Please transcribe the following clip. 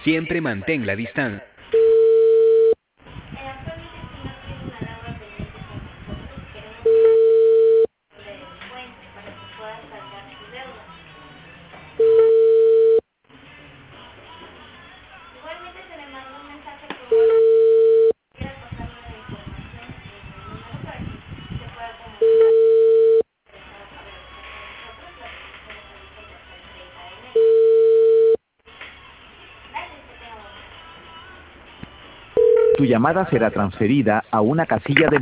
Siempre mantén la distancia. Actualmente sí no tiene una deuda pendiente con nosotros. Queremos que le descuente para que pueda saldar su deuda. Igualmente se le manda un mensaje por WhatsApp. Quiera pasarle la información en el número para que se pueda comunicar para saber con nosotros la petición de servicios hasta el 30 de enero. Gracias, que tenga buen día. Tu llamada será transferida a una casilla de